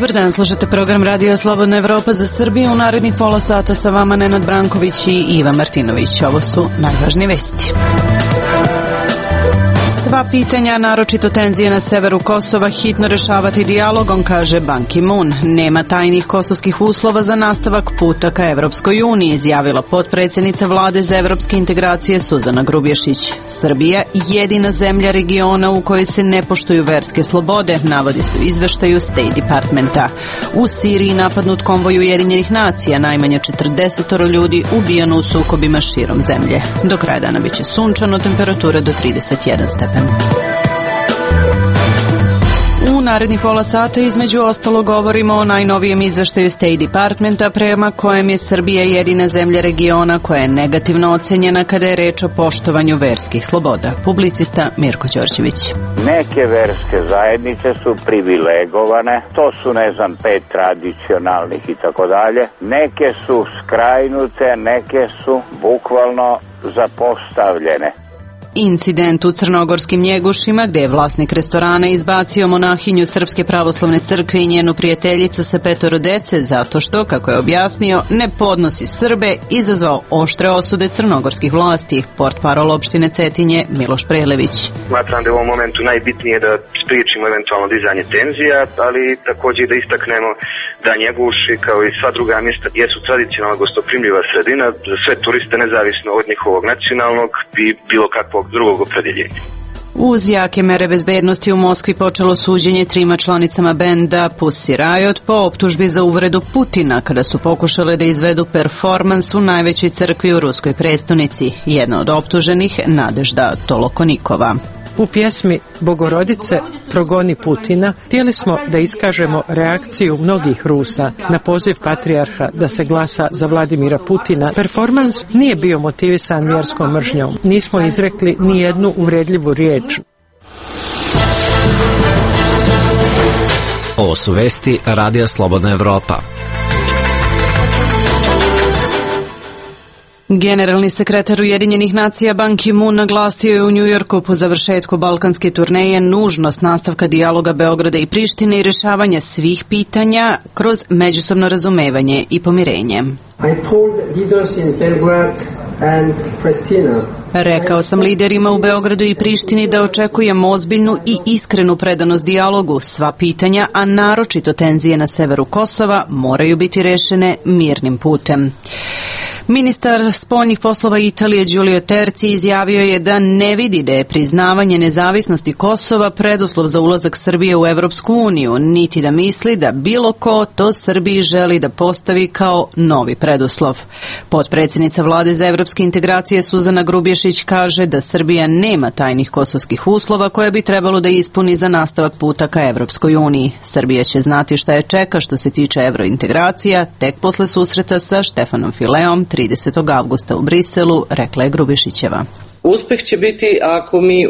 Dobar dan, slušate program Radio Slobodna Evropa za Srbiju. U narednih pola sata sa vama Nenad Branković i Iva Martinović. Ovo su najvažnije vesti. Sva pitanja, naročito tenzije na severu Kosova, hitno rešavati dijalogom, kaže Ban Ki-moon. Nema tajnih kosovskih uslova za nastavak puta ka Evropskoj uniji, izjavila potpredsjednica vlade za evropske integracije Suzana Grubješić. Srbija jedina zemlja regiona u kojoj se ne poštuju verske slobode, navodi se u izveštaju State Departmenta. U Siriji napadnut konvoj Ujedinjenih nacija, najmanje 40 ljudi ubijano u sukobima širom zemlje. Do kraja dana biće sunčano, temperatura do 31 stepen. U narednih pola sata između ostalo govorimo o najnovijem izveštaju State Departmenta prema kojem je Srbija jedina zemlja regiona koja je negativno ocenjena kada je reč o poštovanju verskih sloboda. Publicista Mirko Đorđević. Neke verske zajednice su privilegovane, to su 5 tradicionalnih i tako dalje. Neke su skrajnute, neke su bukvalno zapostavljene. Incident u crnogorskim Njegušima, gde je vlasnik restorana izbacio monahinju Srpske pravoslavne crkve i njenu prijateljicu sa 5 dece zato što, kako je objasnio, ne podnosi Srbe, izazvao oštre osude crnogorskih vlasti. Portparol opštine Cetinje Miloš Prelević. Smatram da je u ovom momentu najbitnije da spriječimo eventualno dizanje tenzija, ali također da istaknemo da Njeguši, kao i sva druga mjesta, jesu tradicionalno gostoprimljiva sredina za sve turiste, nezavisno od njihovog nacionalnog i bilo kakvog drugog opredjeljenja. Uz jake mere bezbednosti u Moskvi počelo suđenje 3 članicama benda Pussy Riot po optužbi za uvredu Putina kada su pokušale da izvedu performans u najvećoj crkvi u ruskoj prestonici. Jedna od optuženih, Nadežda Tolokonikova. U pjesmi Bogorodice progoni Putina htjeli smo da iskažemo reakciju mnogih Rusa na poziv patrijarha da se glasa za Vladimira Putina. Performans nije bio motivisan vjerskom mržnjom. Nismo izrekli ni jednu uvredljivu riječ. Ovo su vesti Radija Slobodna Evropa. Generalni sekretar Ujedinjenih nacija Ban Ki-moon naglasio je u Njujorku po završetku balkanske turneje nužnost nastavka dijaloga Beograda i Prištine i rješavanja svih pitanja kroz međusobno razumevanje i pomirenje. Rekao sam liderima u Beogradu i Prištini da očekujem ozbiljnu i iskrenu predanost dijalogu. Sva pitanja, a naročito tenzije na severu Kosova, moraju biti rešene mirnim putem. Ministar spoljnih poslova Italije Giulio Terzi izjavio je da ne vidi da je priznavanje nezavisnosti Kosova preduslov za ulazak Srbije u Evropsku uniju, niti da misli da bilo ko to Srbiji želi da postavi kao novi preduslov. Potpredsjednica vlade za evropske integracije Suzana Grubješić kaže da Srbija nema tajnih kosovskih uslova koje bi trebalo da ispuni za nastavak puta ka Evropskoj uniji. Srbija će znati šta je čeka što se tiče evrointegracija tek posle susreta sa Štefanom Fileom 30. avgusta u Briselu, rekla je Grubišićeva. Uspeh će biti ako mi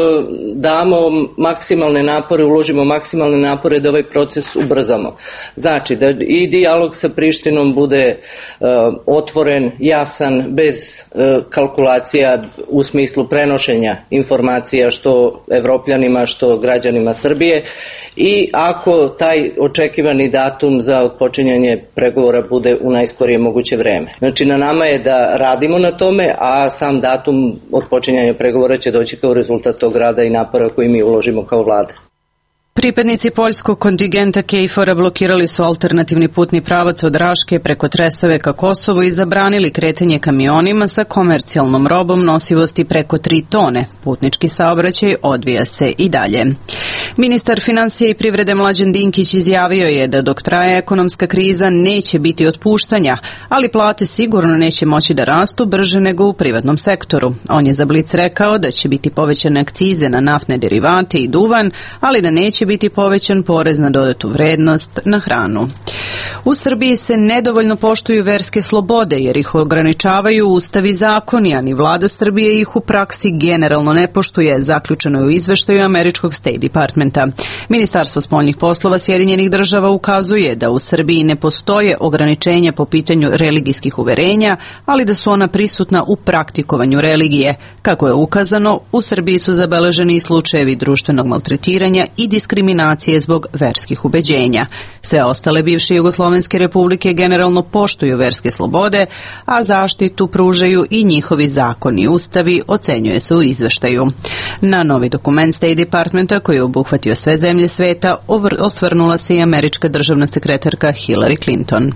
damo maksimalne napore, uložimo maksimalne napore da ovaj proces ubrzamo. Znači da i dijalog sa Prištinom bude otvoren, jasan, bez kalkulacija u smislu prenošenja informacija što Evropljanima, što građanima Srbije. I ako taj očekivani datum za otpočinjanje pregovora bude u najskorije moguće vreme. Znači na nama je da radimo na tome, a sam datum otpočinjanja pregovora će doći kao rezultat tog rada i napora koji mi uložimo kao vlada. Pripadnici poljskog kontingenta KFOR-a blokirali su alternativni putni pravac od Raške preko Tresave ka Kosovu i zabranili kretanje kamionima sa komercijalnom robom nosivosti preko 3 tone. Putnički saobraćaj odvija se i dalje. Ministar financija i privrede Mlađan Dinkić izjavio je da dok traje ekonomska kriza neće biti otpuštanja, ali plate sigurno neće moći da rastu brže nego u privatnom sektoru. On je za Blic rekao da će biti povećane akcize na naftne derivate i duvan, ali da neće biti povećan porez na dodatu vrednost na hranu. U Srbiji se nedovoljno poštuju verske slobode jer ih ograničavaju ustav i zakoni, a ni vlada Srbije ih u praksi generalno ne poštuje, zaključeno je u izveštaju američkog State Departmenta. Ministarstvo spoljnih poslova Sjedinjenih država ukazuje da u Srbiji ne postoje ograničenja po pitanju religijskih uverenja, ali da su ona prisutna u praktikovanju religije. Kako je ukazano, u Srbiji su zabeleženi i slučajevi društvenog maltretiranja i diskriminacije diskriminacije zbog verskih ubeđenja. Sve ostale bivše jugoslovenske republike generalno poštuju verske slobode, a zaštitu pružaju i njihovi zakoni i ustavi, ocenjuje se u izveštaju. Na novi dokument State Departmenta, koji je obuhvatio sve zemlje sveta, osvrnula se i američka državna sekretarka Hillary Clinton.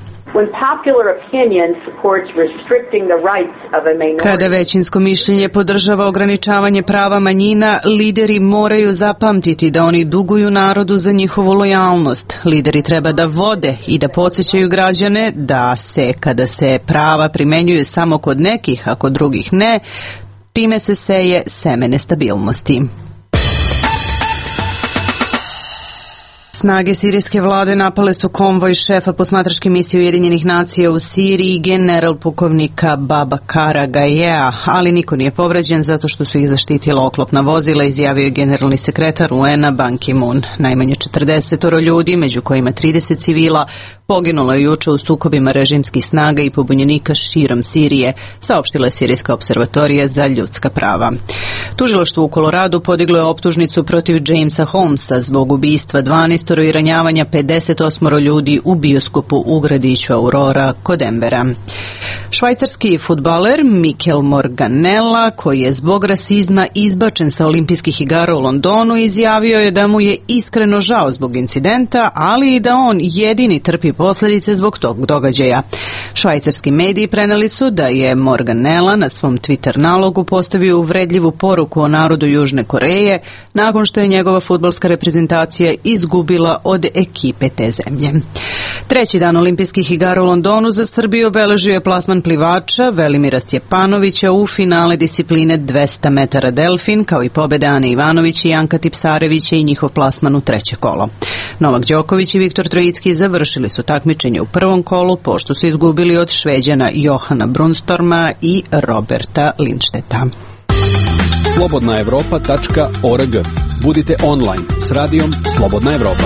Kada većinsko mišljenje podržava ograničavanje prava manjina, lideri moraju zapamtiti da oni duguju narodu za njihovu lojalnost. Lideri treba da vode i da podsjećaju građane da kada se prava primenjuju samo kod nekih, a kod drugih ne, time se seje seme nestabilnosti. Snage sirijske vlade napale su konvoj šefa posmatračke misije Ujedinjenih nacija u Siriji, general pukovnika Babakara Gajea, ali niko nije povređen zato što su ih zaštitila oklopna vozila, izjavio je generalni sekretar UN-a Ban Ki-moon. Najmanje 40 ljudi, među kojima 30 civila, poginulo je juče u sukobima režimskih snaga i pobunjenika širom Sirije, saopštila je Sirijska observatorija za ljudska prava. Tužilaštvo u Koloradu podiglo je optužnicu protiv Jamesa Holmesa zbog ubistva 12 i ranjavanja 58 ljudi u bioskopu u gradiću Aurora kod Denvera. Švajcarski fudbaler Mikel Morganella, koji je zbog rasizma izbačen sa olimpijskih igara u Londonu, izjavio je da mu je iskreno žao zbog incidenta, ali i da on jedini trpi posljedice zbog tog događaja. Švajcarski mediji preneli su da je Morganella na svom Twitter nalogu postavio uvredljivu poruku o narodu Južne Koreje nakon što je njegova fudbalska reprezentacija izgubila od ekipe te zemlje. Treći dan olimpijskih igara u Londonu za Srbiju obeležio je plasman plivača Velimira Stjepanovića u finale discipline 200 metara delfin, kao i pobede Ane Ivanović i Janka Tipsarevića i njihov plasman u treće kolo. Novak Đoković i Viktor Trojicki završili su takmičenje u prvom kolu, pošto su izgubili od Šveđana Johana Brunstorma i Roberta Lindšteta. Slobodnaevropa.org. Budite online s radijom Slobodna Evropa.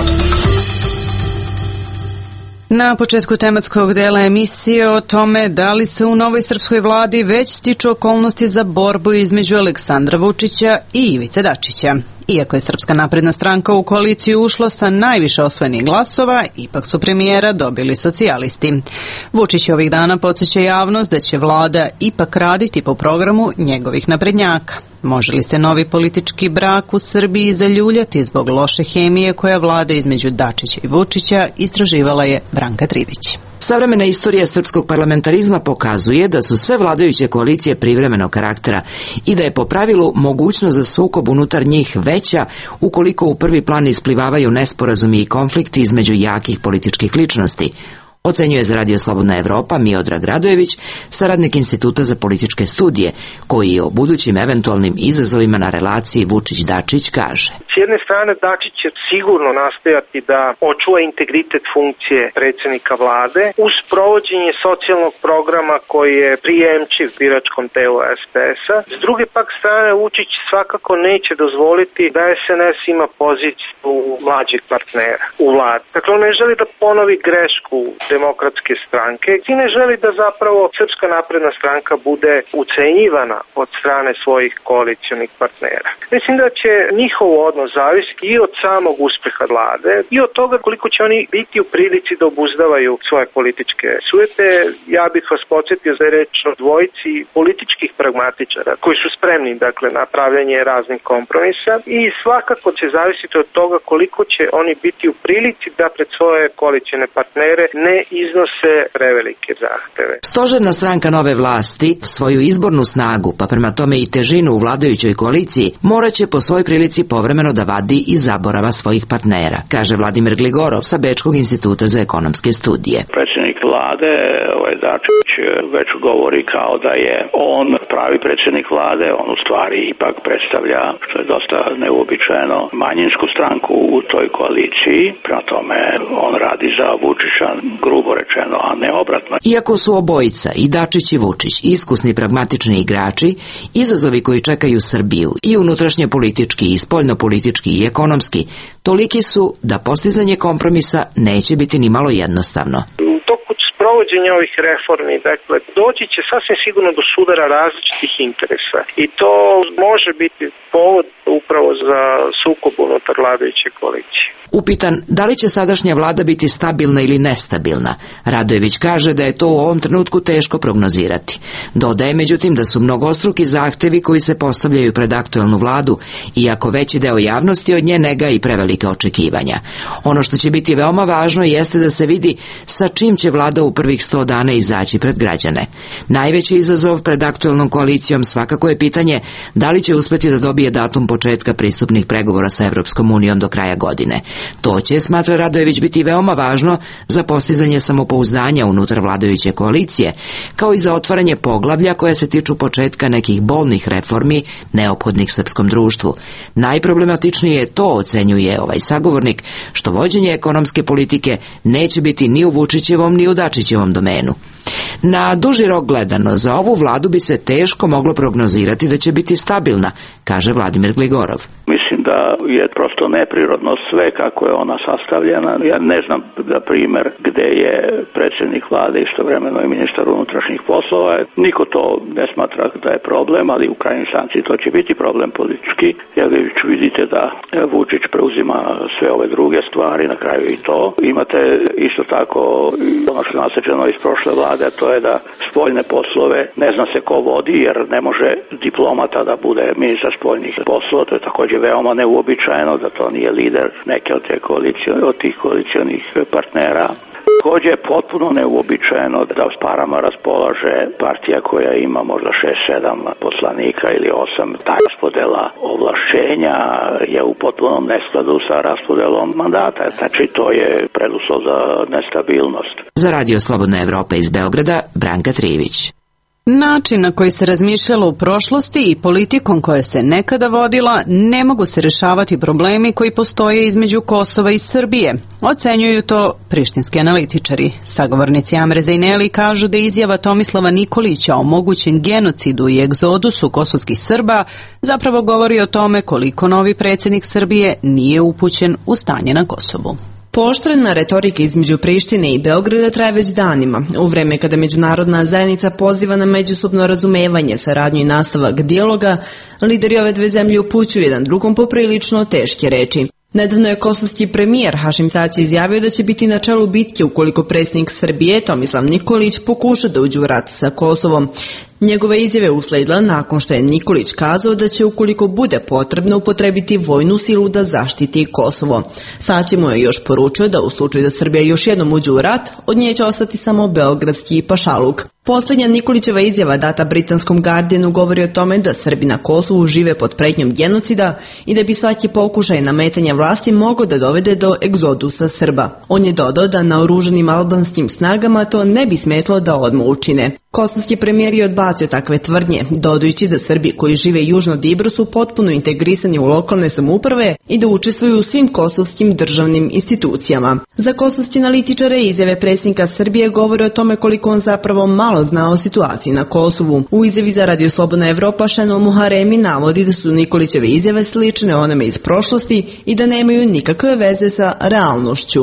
Na početku tematskog dela emisije o tome da li se u novoj srpskoj vladi već stiču okolnosti za borbu između Aleksandra Vučića i Ivice Dačića. Iako je Srpska napredna stranka u koaliciju ušla sa najviše osvojenih glasova, ipak su premijera dobili socijalisti. Vučić ovih dana podsjeća javnost da će vlada ipak raditi po programu njegovih naprednjaka. Može li se novi politički brak u Srbiji zaljuljati zbog loše hemije koja vlada između Dačića i Vučića, istraživala je Branka Trivić. Savremena istorija srpskog parlamentarizma pokazuje da su sve vladajuće koalicije privremenog karaktera i da je po pravilu mogućnost za sukob unutar njih veća ukoliko u prvi plan isplivavaju nesporazumi i konflikti između jakih političkih ličnosti. Ocenjuje za Radio Slobodna Evropa Miodrag Radojević, saradnik Instituta za političke studije, koji o budućim eventualnim izazovima na relaciji Vučić-Dačić kaže. S jedne strane, Dačić će sigurno nastojati da očuva integritet funkcije predsjednika vlade uz provođenje socijalnog programa koji je prijemčiv biračkom telu SPS-a. S druge pak strane, Vučić svakako neće dozvoliti da SNS ima poziciju mlađeg partnera u vladi. Dakle, on ne želi da ponovi grešku Demokratske stranke i ne želi da zapravo Srpska napredna stranka bude ucenjivana od strane svojih koalicionih partnera. Mislim da će njihov odnos zavisiti i od samog uspeha vlade i od toga koliko će oni biti u prilici da obuzdavaju svoje političke sujete. Ja bih vas podsjetio da je reč o dvojici političkih pragmatičara koji su spremni, dakle, na pravljanje raznih kompromisa i svakako će zavisiti od toga koliko će oni biti u prilici da pred svoje koalicione partnere ne iznose prevelike zahteve. Stožerna stranka nove vlasti svoju izbornu snagu, pa prema tome i težinu u vladajućoj koaliciji, morat će po svoj prilici povremeno da vadi i zaborava svojih partnera, kaže Vladimir Gligorov sa Bečkog instituta za ekonomske studije. Predsjednik vlade, Dačić, već govori kao da je on pravi predsjednik vlade, on u stvari ipak predstavlja, što je dosta neuobičajeno, manjinsku stranku u toj koaliciji, prema tome on radi za Vučića, grubo rečeno, a ne obratno. Iako su obojica, i Dačić i Vučić, iskusni pragmatični igrači, izazovi koji čekaju Srbiju i unutrašnje politički, i spoljnopolitički i ekonomski, toliki su da postizanje kompromisa neće biti ni malo jednostavno. U toku provođenja ovih reformi, dakle, doći će sasvim sigurno do sudara različitih interesa i to može biti povod upravo za sukob unutar vladajuće koalicije. Upitan da li će sadašnja vlada biti stabilna ili nestabilna, Radojević kaže da je to u ovom trenutku teško prognozirati. Dodaje međutim da su mnogostruki zahtevi koji se postavljaju pred aktuelnu vladu, iako veći deo javnosti od nje nega i prevelike očekivanja. Ono što će biti veoma važno jeste da se vidi sa čim će vlada u prvih 100 dana izaći pred građane. Najveći izazov pred aktuelnom koalicijom svakako je pitanje da li će uspeti da dobije datum početka pristupnih pregovora sa Evropskom unijom do kraja godine. To će, smatra Radojević, biti veoma važno za postizanje samopouzdanja unutar vladajuće koalicije, kao i za otvaranje poglavlja koja se tiču početka nekih bolnih reformi neophodnih srpskom društvu. Najproblematičnije je to, ocenjuje ovaj sagovornik, što vođenje ekonomske politike neće biti ni u Vučićevom ni u Dačićevom domenu. Na duži rok gledano, za ovu vladu bi se teško moglo prognozirati da će biti stabilna, kaže Vladimir Gligorov. Mislim da je prosto neprirodno sve kako je ona sastavljena. Ja ne znam, na primjer, gde je predsjednik vlade istovremeno i ministar unutrašnjih poslova. Niko to ne smatra da je problem, ali u krajnjoj instanci to će biti problem politički. Jer vidite da Vučić preuzima sve ove druge stvari, na kraju i to. Imate isto tako ono što je nasleđeno iz prošle vlade, a to je da spoljne poslove ne zna se ko vodi, jer ne može diplomata da bude ministar spoljnih poslova. To je također veoma neuobičajeno da to nije lider neke od tih koalicionih partnera. Također je potpuno neuobičajeno da s parama raspolaže partija koja ima možda 6-7 poslanika ili 8. Ta raspodela ovlašćenja je u potpunom neskladu sa raspodelom mandata. Znači to je preduslov za nestabilnost. Za Radio Slobodna Evropa iz Beograda, Branka Trivić. Način na koji se razmišljalo u prošlosti i politikom koja se nekada vodila ne mogu se rešavati problemi koji postoje između Kosova i Srbije. Ocenjuju to prištinski analitičari. Sagovornici Amre Zejneli kažu da izjava Tomislava Nikolića o mogućem genocidu i egzodusu kosovskih Srba zapravo govori o tome koliko novi predsjednik Srbije nije upućen u stanje na Kosovu. Pooštrena retorika između Prištine i Beograda traje već danima, u vreme kada međunarodna zajednica poziva na međusobno razumevanje, saradnju i nastavak dijaloga, lideri ove dve zemlje upućuju jedan drugom poprilično teške reči. Nedavno je kosovski premijer Hašim Tači izjavio da će biti na čelu bitke ukoliko predsjednik Srbije Tomislav Nikolić pokuša da uđe u rat sa Kosovom. Njegove izjave usledila nakon što je Nikolić kazao da će ukoliko bude potrebno upotrebiti vojnu silu da zaštiti Kosovo. Tači mu je još poručio da u slučaju da Srbija još jednom uđe u rat, od nje će ostati samo beogradski pašaluk. Posljednja Nikolićeva izjava data britanskom Guardianu govori o tome da Srbi na Kosovu žive pod pretnjom genocida i da bi svaki pokušaj nametanja vlasti moglo da dovede do egzodusa Srba. On je dodao da naoružanim albanskim snagama to ne bi smetlo da odmah učine. Kosovski premijer je odbacio takve tvrdnje, dodajući da Srbi koji žive južno od Ibra su potpuno integrisani u lokalne samouprave i da učestvuju u svim kosovskim državnim institucijama. Za kosovske analitičare izjave predsjednika Srbije govore o tome koliko on zapravo malo zna o situaciji na Kosovu. U izjavi za Radio Slobodna Evropa Šenol Muharemi navodi da su Nikolićeve izjave slične onome iz prošlosti i da nemaju nikakve veze sa realnošću.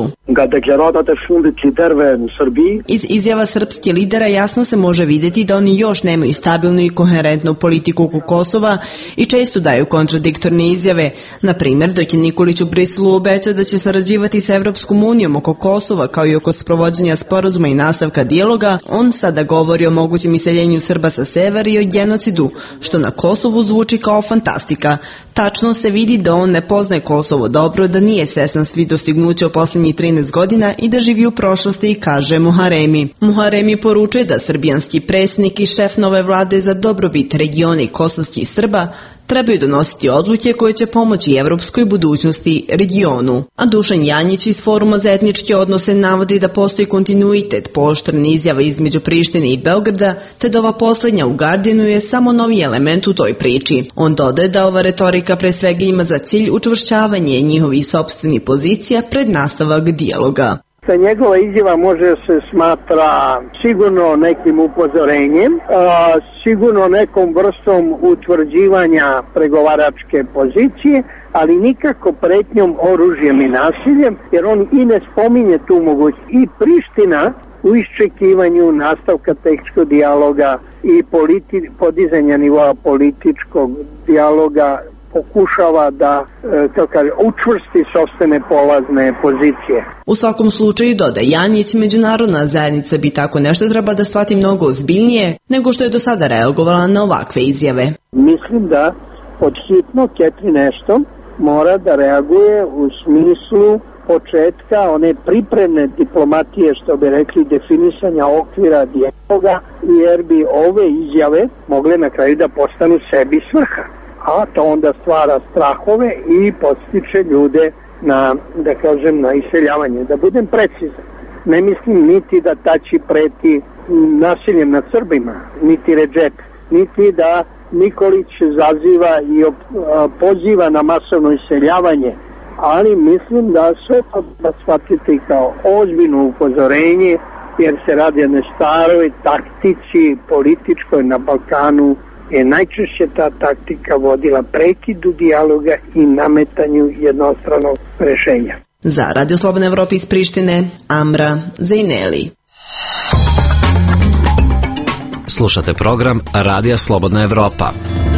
Iz izjava srpskih lidera jasno se može vidjeti da oni još nemaju stabilnu i koherentnu politiku oko Kosova i često daju kontradiktorne izjave. Na primjer, dok je Nikolić u Briselu obećao da će sarađivati sa Evropskom unijom oko Kosova kao i oko sprovođenja sporazuma i nastavka dijaloga, on sada govori o mogućem iseljenju Srba sa severa i o genocidu, što na Kosovu zvuči kao fantastika. Tačno se vidi da on ne poznaje Kosovo dobro, da nije svestan svih dostignuća u posljednjih 13 godina i da živi u prošlosti, kaže Muharemi. Muharemi poručuje da srbijanski predsjednik i šef nove vlade za dobrobit regiona i kosovskih Srba trebaju donositi odluke koje će pomoći evropskoj budućnosti regionu. A Dušan Janjić iz Foruma za etničke odnose navodi da postoji kontinuitet pooštrene izjava između Prištine i Beograda, te da ova posljednja u Guardianu je samo novi element u toj priči. On dodaje da ova retorika pre svega ima za cilj učvršćavanje njihovih sopstvenih pozicija pred nastavak dijaloga. Njegova izjava može se smatra sigurno nekim upozorenjem, sigurno nekom vrstom utvrđivanja pregovaračke pozicije, ali nikako pretnjom oružjem i nasiljem, jer on i ne spominje tu mogućnost. I Priština u iščekivanju nastavka tehničkog dijaloga i podizanja nivoa političkog dijaloga pokušava da učvrsti sopstvene polazne pozicije. U svakom slučaju, dodaje Janjić, međunarodna zajednica bi tako nešto treba da shvati mnogo ozbiljnije nego što je do sada reagovala na ovakve izjave. Mislim da podhitno Catherine Ashton mora da reaguje u smislu početka one pripremne diplomatije, što bi rekli, definisanja okvira dijaloga, jer bi ove izjave mogle na kraju da postanu sebi svrha. A to onda stvara strahove i podstiče ljude na iseljavanje. Da budem precizan, ne mislim niti da Tači preti nasiljem nad Srbima, niti Redžep, niti da Nikolić zaziva i poziva na masovno iseljavanje, ali mislim da sve to da shvatite kao ozbiljno upozorenje, jer se radi o staroj taktici političkoj na Balkanu, je najčešće ta taktika vodila prekidu dijaloga i nametanju jednostranog rešenja. Za Radio Slobodna Evropa iz Prištine, Amra Zejneli. Slušate program Radija Slobodna Evropa.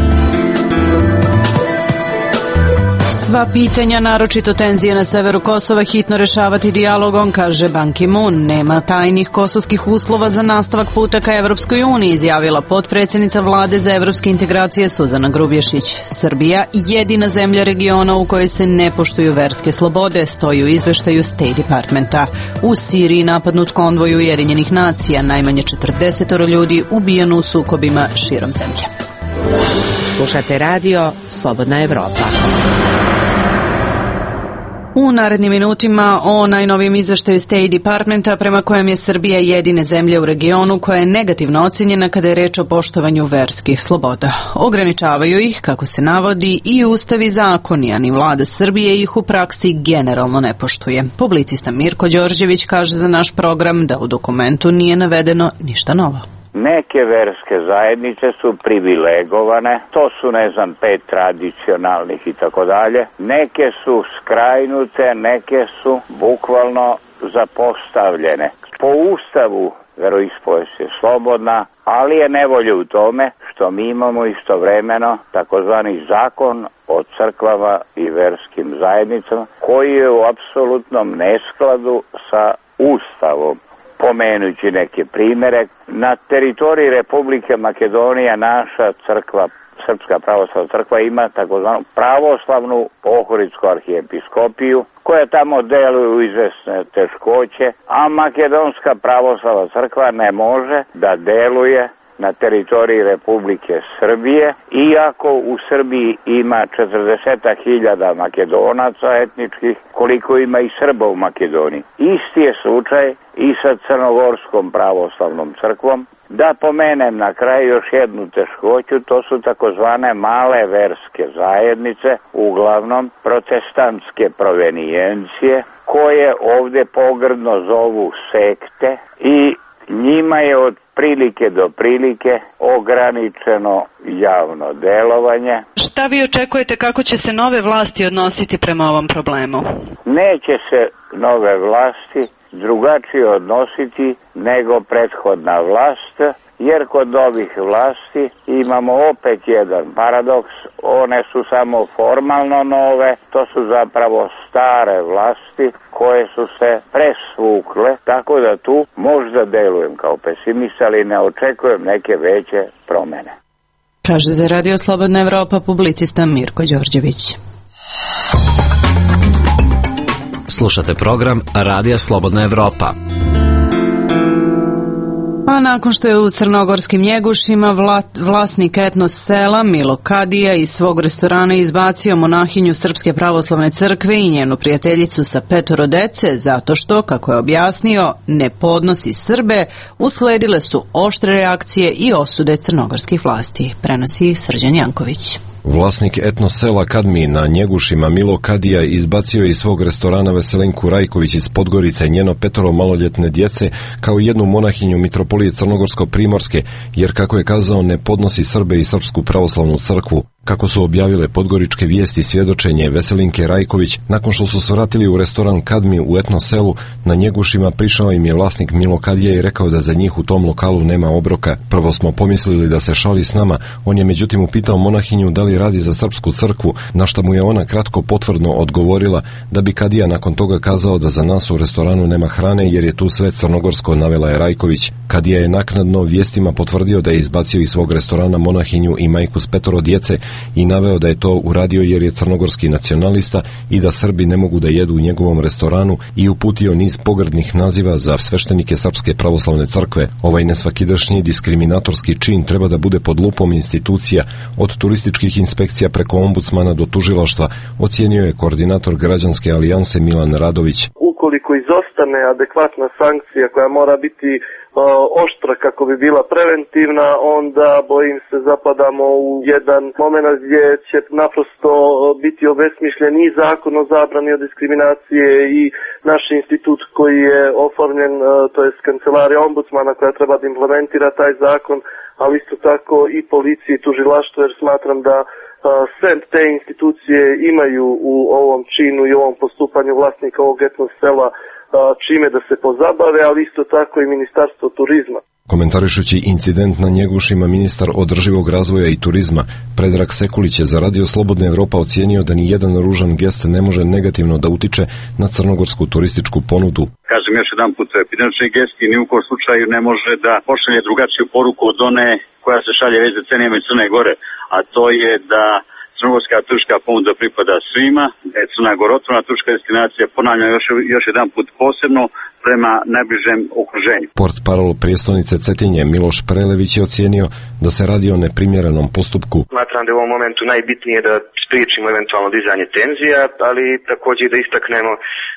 Sva pitanja, naročito tenzije na severu Kosova, hitno rešavati dijalogom, kaže Ban Ki-moon. Nema tajnih kosovskih uslova za nastavak puta ka Evropskoj uniji, izjavila potpredsjednica vlade za evropske integracije Suzana Grubješić. Srbija, jedina zemlja regiona u kojoj se ne poštuju verske slobode, stoji u izveštaju State Departmenta. U Siriji napadnut konvoj Ujedinjenih nacija, najmanje 40 ljudi ubijeno u sukobima širom zemlje. Slušate radio Slobodna Evropa. U narednim minutima o najnovijem izveštaju State Departmenta, prema kojem je Srbija jedine zemlje u regionu koja je negativno ocenjena kada je reč o poštovanju verskih sloboda. Ograničavaju ih, kako se navodi, i ustav i zakoni, a ni vlada Srbije ih u praksi generalno ne poštuje. Publicista Mirko Đorđević kaže za naš program da u dokumentu nije navedeno ništa novo. Neke verske zajednice su privilegovane, to su 5 tradicionalnih i tako dalje. Neke su skrajnute, neke su bukvalno zapostavljene. Po ustavu veroispovest je slobodna, ali je nevolja u tome što mi imamo istovremeno takozvani zakon o crkvama i verskim zajednicama koji je u apsolutnom neskladu sa ustavom. Pomenući neke primere, na teritoriji Republike Makedonija naša crkva, Srpska pravoslavna crkva, ima takozvanu pravoslavnu Ohridsku arhijepiskopiju koja tamo deluje u izvesne teškoće, a Makedonska pravoslavna crkva ne može da deluje na teritoriji Republike Srbije, iako u Srbiji ima 40.000 Makedonaca etničkih, koliko ima i Srba u Makedoniji. Isti je slučaj i sa Crnogorskom pravoslavnom crkvom. Da pomenem na kraju još jednu teškoću, to su takozvane male verske zajednice, uglavnom protestantske provenijencije, koje ovdje pogrdno zovu sekte i njima je od prilike do prilike ograničeno javno delovanje. Šta vi očekujete, kako će se nove vlasti odnositi prema ovom problemu? Neće se nove vlasti drugačije odnositi nego prethodna vlast, jer kod ovih vlasti imamo opet jedan paradoks, one su samo formalno nove, to su zapravo stare vlasti koje su se presvukle, tako da tu možda delujem kao pesimista, ali ne očekujem neke veće promene. Kaže za Radio Slobodna Evropa publicista Mirko Đorđević. Slušate program Radija Slobodna Evropa. A nakon što je u crnogorskim Njegušima vlasnik etnos sela Milo Kadija iz svog restorana izbacio monahinju Srpske pravoslavne crkve i njenu prijateljicu sa 5 dece zato što, kako je objasnio, ne podnosi Srbe, usledile su oštre reakcije i osude crnogorskih vlasti, prenosi Srđan Janković. Vlasnik etno sela Kadmi na Njegušima Milo Kadija izbacio je iz svog restorana Veselenku Rajković iz Podgorice i njeno 5 maloljetne djece kao jednu monahinju mitropolije Crnogorsko-Primorske, jer kako je kazao ne podnosi Srbe i Srpsku pravoslavnu crkvu. Kako su objavile podgoričke vijesti, svjedočenje Veselinke Rajković, nakon što su svratili u restoran Kadmi u etno selu, na Njegušima prišao im je vlasnik Milo Kadija i rekao da za njih u tom lokalu nema obroka. Prvo smo pomislili da se šali s nama, on je međutim upitao monahinju da li radi za srpsku crkvu, na što mu je ona kratko potvrdno odgovorila da bi Kadija nakon toga kazao da za nas u restoranu nema hrane jer je tu sve crnogorsko, navela je Rajković. Kadija je naknadno vijestima potvrdio da je izbacio iz svog restorana monahinju i majku s 5 djece i naveo da je to uradio jer je crnogorski nacionalista i da Srbi ne mogu da jedu u njegovom restoranu i uputio niz pogrdnih naziva za sveštenike Srpske pravoslavne crkve. Ovaj nesvakidašnji diskriminatorski čin treba da bude pod lupom institucija, od turističkih inspekcija preko ombudsmana do tužilaštva, ocijenio je koordinator građanske alijanse Milan Radović. Ukoliko izostane adekvatna sankcija koja mora biti oštra kako bi bila preventivna, onda bojim se zapadamo u jedan moment gdje će naprosto biti obesmišljen i zakon o zabrani od diskriminacije i naš institut koji je oformljen, to je kancelarija ombudsmana koja treba da implementira taj zakon, ali isto tako i policije i tužilaštvo, jer smatram da sve te institucije imaju u ovom činu i ovom postupanju vlasnika ovog etnog sela čime da se pozabave, ali isto tako i Ministarstvo turizma. Komentarišući incident na Njegušima, ministar održivog razvoja i turizma Predrag Sekulić je za Radio Slobodna Evropa ocijenio da ni jedan ružan gest ne može negativno da utiče na crnogorsku turističku ponudu. Kažem još jedan put, epidemični gest i ni u kom slučaju ne može da pošalje drugačiju poruku od one koja se šalje već decenijama iz Crne Gore, a to je da crnogorska turistička ponuda pripada svima, da je Crna Gora otvorena turistička destinacija, ponavljam još jedan put posebno prema najbližem okruženju. Portparol prijestolnice Cetinje Miloš Prelević je ocijenio da se radi o neprimjerenom postupku. Smatram da je u ovom momentu najbitnije da spriječimo eventualno dizanje tenzija, ali također i da istaknemo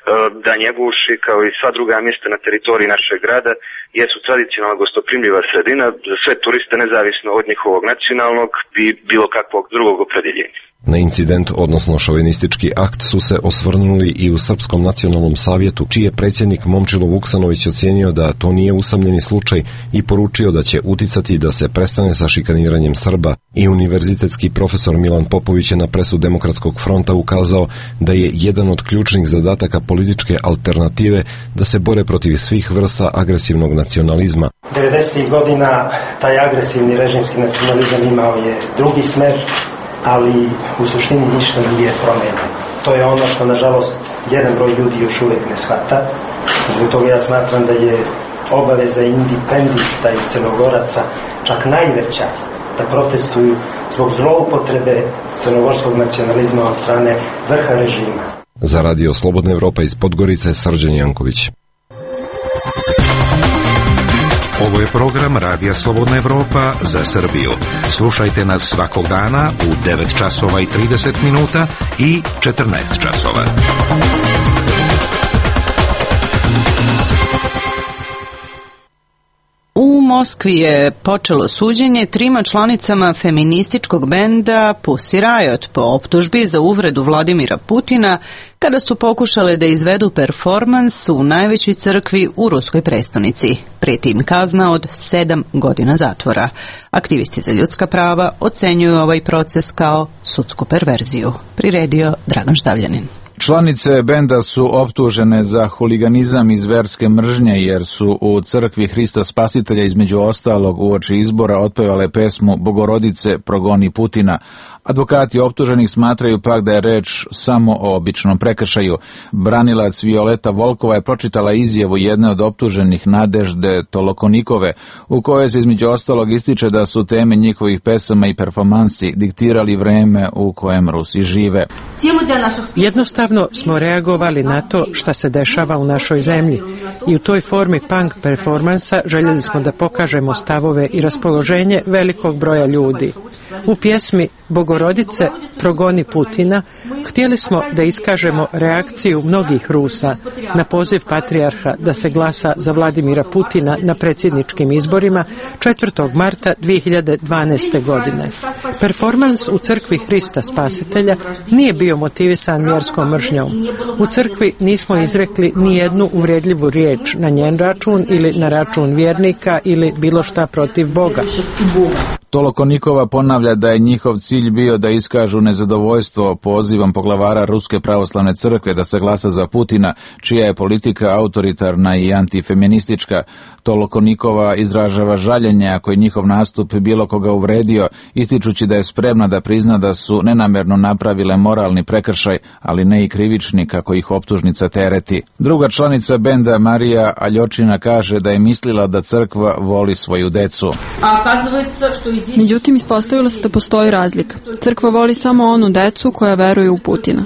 da Njeguši kao i sva druga mjesta na teritoriji našeg grada jesu tradicionalno gostoprimljiva sredina za sve turiste nezavisno od njihovog nacionalnog i bilo kakvog drugog opredjeljenja. Na incident, odnosno šovinistički akt, su se osvrnuli i u Srpskom nacionalnom savjetu, čiji je predsjednik Momčilo Vuksanović ocijenio da to nije usamljeni slučaj i poručio da će uticati da se prestane sa šikaniranjem Srba. I univerzitetski profesor Milan Popović je na presu Demokratskog fronta ukazao da je jedan od ključnih zadataka političke alternative da se bore protiv svih vrsta agresivnog nacionalizma. 90. godina taj agresivni režimski nacionalizam imao je drugi smer, ali u suštini ništa nije promenjeno. To je ono što, nažalost, jedan broj ljudi još uvijek ne shvata. Zbog toga ja smatram da je obaveza indipendista i crnogoraca čak najveća da protestuju zbog zloupotrebe crnogorskog nacionalizma od strane vrha režima. Za Radio Slobodna Evropa iz Podgorice, Srđan Janković. Ovo je program Radija Slobodna Evropa za Srbiju. Slušajte nas svakog dana u 9 časova i 30 minuta i 14 časova. U Moskvi je počelo suđenje 3 članicama feminističkog benda Pussy Riot po optužbi za uvredu Vladimira Putina kada su pokušale da izvedu performans u najvećoj crkvi u ruskoj prestonici. Prijeti im kazna od 7 godina zatvora. Aktivisti za ljudska prava ocenjuju ovaj proces kao sudsku perverziju. Priredio Dragan Štavljanin. Članice benda su optužene za huliganizam iz verske mržnje jer su u crkvi Hrista Spasitelja između ostalog uoči izbora otpevale pesmu Bogorodice progoni Putina. Advokati optuženih smatraju pak da je reč samo o običnom prekršaju. Branilac Violeta Volkova je pročitala izjavu jedne od optuženih Nadežde Tolokonikove u kojoj se između ostalog ističe da su teme njihovih pesama i performansi diktirali vreme u kojem Rusi žive. Jednostavno smo reagovali na to šta se dešava u našoj zemlji i u toj formi punk performansa željeli smo da pokažemo stavove i raspoloženje velikog broja ljudi. U pjesmi Bogorodice progoni Putina htjeli smo da iskažemo reakciju mnogih Rusa na poziv patrijarha da se glasa za Vladimira Putina na predsjedničkim izborima 4. marta 2012. godine. Performans u crkvi Hrista Spasitelja nije bio motivisan vjerskom mržnjom. U crkvi nismo izrekli ni jednu uvredljivu riječ na njen račun ili na račun vjernika ili bilo šta protiv Boga. Tolokonikova ponavlja da je njihov cilj bio da iskažu nezadovoljstvo pozivom poglavara Ruske pravoslavne crkve da se glasa za Putina, čija je politika autoritarna i antifeministička. Tolokonikova izražava žaljenje ako je njihov nastup bilo koga uvredio, ističući da je spremna da prizna da su nenamerno napravile moralni prekršaj, ali ne i krivični kako ih optužnica tereti. Druga članica benda Marija Aljočina kaže da je mislila da crkva voli svoju decu. Međutim, ispostavilo se da postoji razlika. Crkva voli samo onu decu koja veruju u Putina.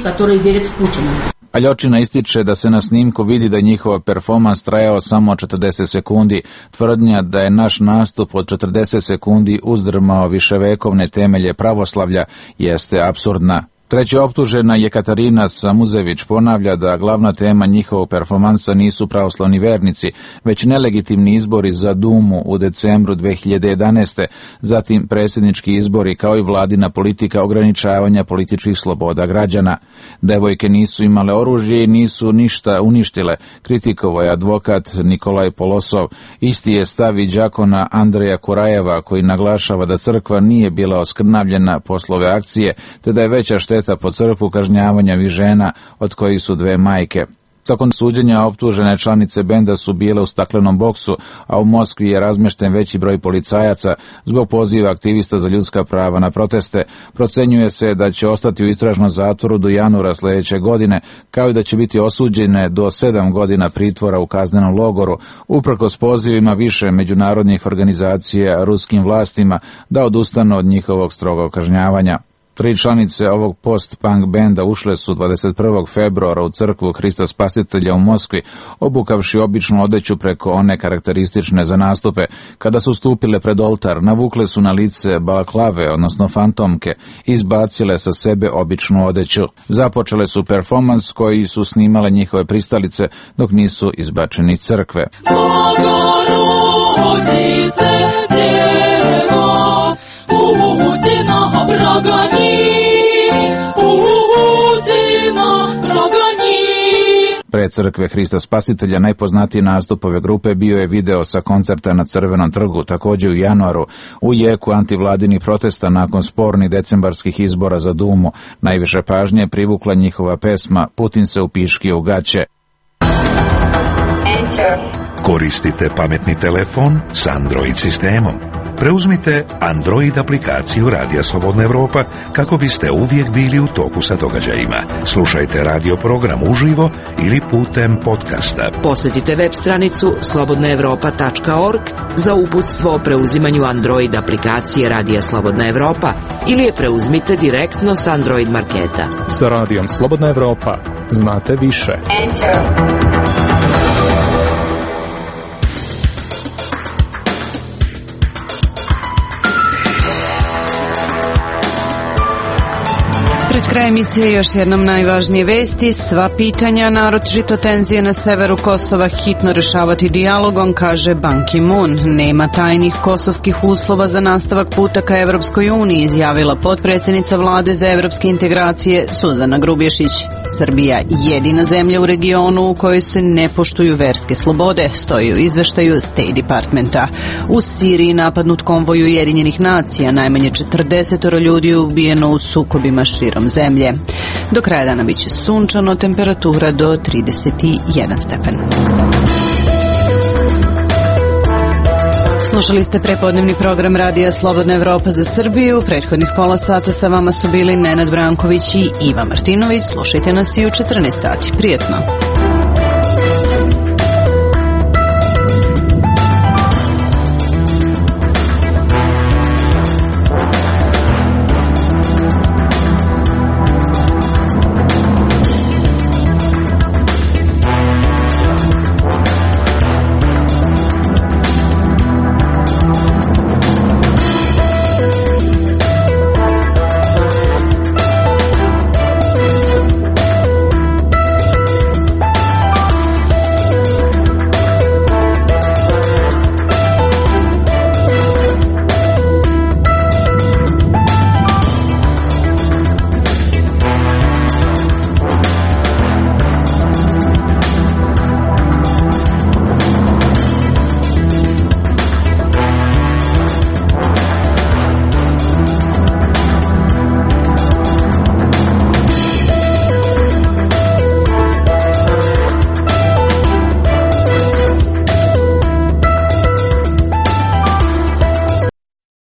Aljočina ističe da se na snimku vidi da je njihov performans trajao samo 40 sekundi. Tvrdnja da je naš nastup od 40 sekundi uzdrmao viševekovne temelje pravoslavlja jeste apsurdna. Treća optužena Jekaterina Samuzević ponavlja da glavna tema njihovog performansa nisu pravoslavni vernici, već nelegitimni izbori za Dumu u decembru 2011. Zatim predsjednički izbori kao i vladina politika ograničavanja političkih sloboda građana. Devojke nisu imale oružje i nisu ništa uništile, kritikovao je advokat Nikolaj Polosov. Isti je stav i đakona Andreja Kurajeva koji naglašava da crkva nije bila oskrnavljena poslove akcije, te da je veća šteta po crkvu kažnjavanja žena, od kojih su 2 majke. Tokom suđenja optužene članice benda su bile u staklenom boksu, a u Moskvi je razmješten veći broj policajaca zbog poziva aktivista za ljudska prava na proteste. Procenjuje se da će ostati u istražnom zatvoru do januara sljedeće godine, kao i da će biti osuđene do 7 godina pritvora u kaznenom logoru, uprkos pozivima više međunarodnih organizacija ruskim vlastima da odustanu od njihovog strogog kažnjavanja. 3 članice ovog post-punk benda ušle su 21. februara u crkvu Hrista Spasitelja u Moskvi, obukavši običnu odeću preko one karakteristične za nastupe. Kada su stupile pred oltar, navukle su na lice balaklave, odnosno fantomke, i izbacile sa sebe običnu odeću. Započele su performans koji su snimale njihove pristalice dok nisu izbačeni iz crkve. Pred crkve Hrista Spasitelja najpoznatiji nastup ove grupe bio je video sa koncerta na Crvenom trgu, također u januaru, u jeku antivladinih protesta nakon spornih decembarskih izbora za Dumu. Najviše pažnje privukla njihova pesma Putin se upiškio u gaće. Koristite pametni telefon s Android sistemom. Preuzmite Android aplikaciju Radija Slobodna Evropa kako biste uvijek bili u toku sa događajima. Slušajte radio program uživo ili putem podcasta. Posjetite web stranicu slobodnaevropa.org za uputstvo o preuzimanju Android aplikacije Radija Slobodna Evropa ili je preuzmite direktno s Android marketa. Sa Radijom Slobodna Evropa znate više. Pred kraj emisije još jednom najvažnije vesti. Sva pitanja, naročito tenzije na severu Kosova, hitno rešavati dijalogom, kaže Ban Ki-moon. Nema tajnih kosovskih uslova za nastavak puta ka Evropskoj uniji, izjavila potpredsjednica vlade za evropske integracije Suzana Grubješić. Srbija jedina zemlja u regionu u kojoj se ne poštuju verske slobode, stoji u izveštaju State Departmenta. U Siriji napadnut konvoj Ujedinjenih nacija, najmanje 40 ljudi je ubijeno u sukobima širom zemlje. Do kraja dana biće sunčano, temperatura do 31 stepen. Slušali ste prepodnevni program Radija Slobodna Evropa za Srbiju. Prethodnih pola sata sa vama su bili Nenad Branković i Iva Martinović. Slušajte nas i u 14 sati. Prijetno.